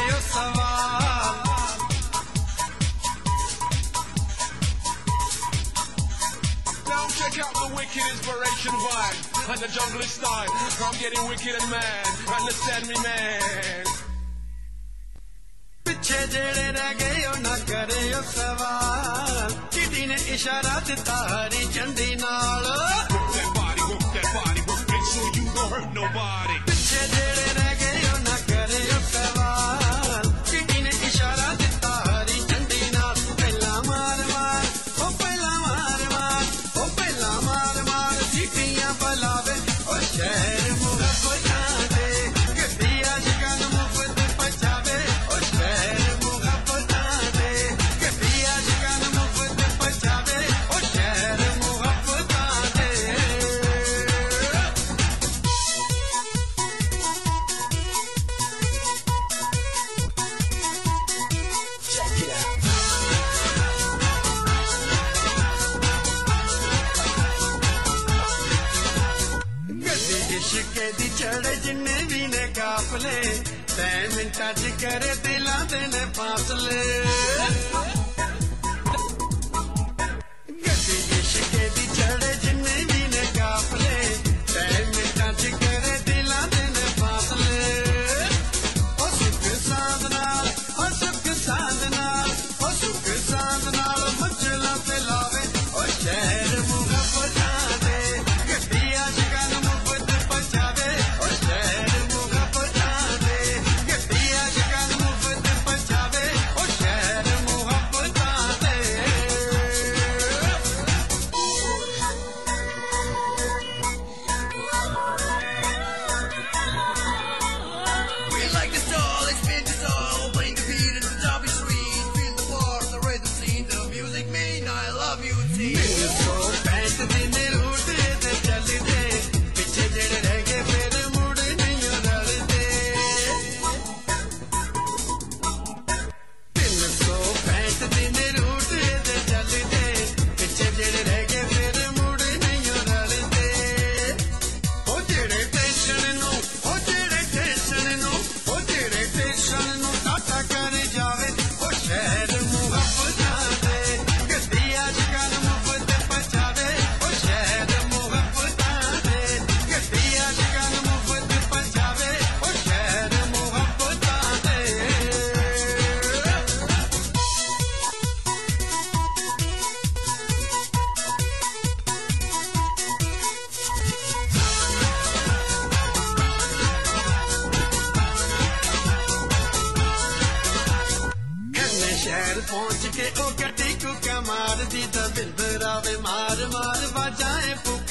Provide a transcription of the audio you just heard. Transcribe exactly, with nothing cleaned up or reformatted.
ओ सवाल Now check out the wicked inspiration vibe and the jungle style. I'm getting wicked and mad. Understand me, man. पिछे जेड़े रह गए ओ ना करे ओ सवाल चिड़ी ने इशारा दिता हरी झंडी नाल Work that body, work that body, work it so you don't hurt nobody. पिछे जेड़े रह गए ओ ना करे ओ सवाल चिड़ी ने इशारा दिता हरी झंडी नाल पहला मार मार ओ पहला मार मार ओ पहला मार मार सीटियां बलावे ओ शहर मुहब्बतां दे गड्डी आशिकां नूं मुफ्त पहुंचावे ओ शहर मुहब्बतां दे गड्डी आशिकां नूं मुफ्त पहुंचावे ओ शहर मुहब्बतां दे गड्डी इश्के दी चढ़े जिन्ने भी ने काफले तै मिंटा च करे दिलां दे ने फासले गड्डी इश्के दी चढ़े जिन्ने भी ने काफले तै मिंटा च करे दिलां दे ने फासले ओ सुख सांद नाल ओ सुख सांद नाल ओ सुख सांद नाल मचला ते लावे ओ शहर मुहब्बतां दे गड्डी आशिकां नूं मुफ्त पहुंचावे ओ शहर मुहब्बतां दे गड्डी आशिकां नूं मुफ्त पहुंचावे ओ शहर मुहब्बतां दे We like the stall, it's been the all. Playing the beat and the top is sweet. Feel the bar, the rhythm scene, the music mean. I love you, team. सौ पैंठ दिन रूटे ते चलदे पिछे जेड़े रह गए फिर मुड़ नहीं रलदे तीन सौ पैंठ दिन रूटे ते चलदे पिछे जेड़े रह गए फिर मुड़ नहीं रलदे ओ जेड़े टेंशन नूं ओ जेड़े टेंशन नूं ओ जेड़े टेंशन नूं टाटा कर जावे ओ शहर मुहब्बतां दे गड्डी आशिकां नूं मुफ्त पहुंचावे ओ शहर मुहब्बतां दे गड्डी आशिकां नूं मुफ्त पहुंचावे ओ शहर मुहब्बतां दे कन्ने शहर पहुंच के ओ गड्डी को कमार दी दबिंदर आवे मार मार बाजाए